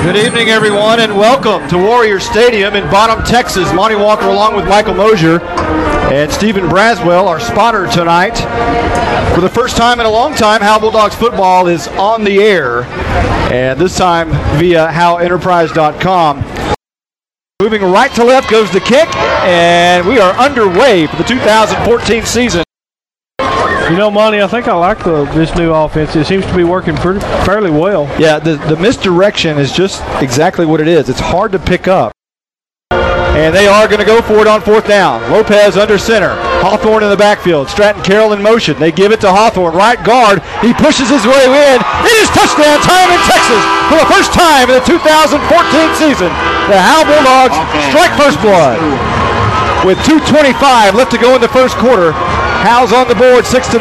Good evening, everyone, and welcome to Warrior Stadium in Bonham, Texas. Monty Walker along with Michael Mosier and Stephen Braswell, our spotter tonight. For the first time in a long time, Howell Bulldogs football is on the air, and this time via HowellEnterprise.com. Moving right to left goes the kick, and we are underway for the 2014 season. You know, Monty, I think I like this new offense. It seems to be working fairly well. Yeah, the misdirection is just exactly what it is. It's hard to pick up. And they are going to go for it on fourth down. Lopez under center. Hawthorne in the backfield. Stratton Carroll in motion. They give it to Hawthorne. Right guard. He pushes his way in. It is touchdown time in Texas for the first time in the 2014 season. The Howell Bulldogs strike first blood. With 2:25 left to go in the first quarter, Howell's on the board 6-0.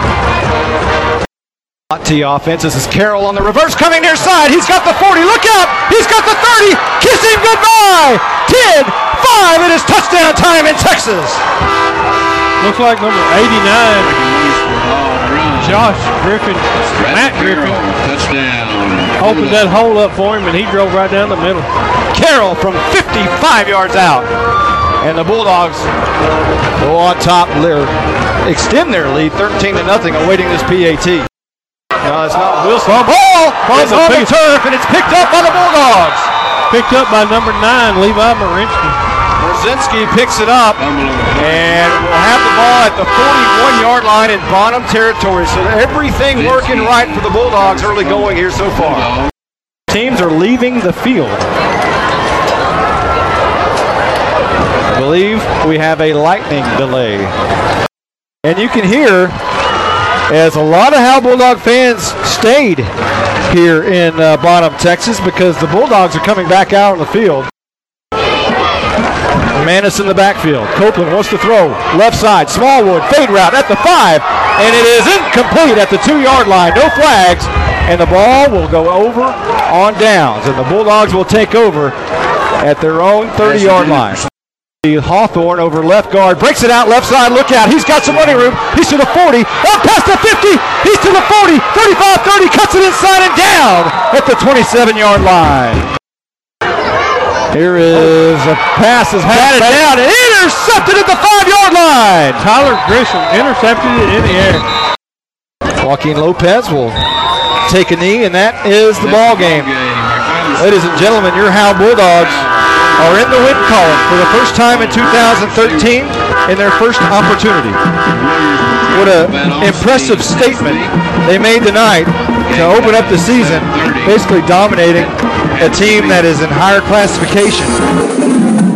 T offense. This is Carroll on the reverse coming near side. He's got the 40. Look out! He's got the 30. Kiss him goodbye. 10, 5. It is touchdown time in Texas. Looks like number 89, Josh Griffin, Matt Griffin, touchdown. Opened that hole up for him, and he drove right down the middle. Carroll from 55 yards out. And the Bulldogs go on top, extend their lead 13-0, awaiting this PAT. No, it's not Wilson. Ball is on the turf, and it's picked up by the Bulldogs. Picked up by number 9, Levi Marinsky. Brzezinski picks it up, and we'll have the ball at the 41-yard line in Bonham territory. So everything working right for the Bulldogs early going here so far. Teams are leaving the field. I believe we have a lightning delay. And you can hear as a lot of Howell Bulldog fans stayed here in Bonham, Texas, because the Bulldogs are coming back out on the field. Manis in the backfield. Copeland wants to throw. Left side. Smallwood. Fade route at the 5. And it is incomplete at the 2-yard line. No flags. And the ball will go over on downs. And the Bulldogs will take over at their own 30-yard line. Hawthorne over left guard, breaks it out left side, look out, he's got some running room, he's to the 40, up past the 50, he's to the 40, 35, 30, cuts it inside and down at the 27-yard line. Here is a pass, is batted down and intercepted at the 5-yard line. Tyler Grisham intercepted it in the air. Joaquin Lopez will take a knee, and that is the ball game. Ladies and gentlemen, your Howell Bulldogs are in the win column for the first time in 2013 in their first opportunity. What an impressive statement they made tonight to open up the season, basically dominating a team that is in higher classification.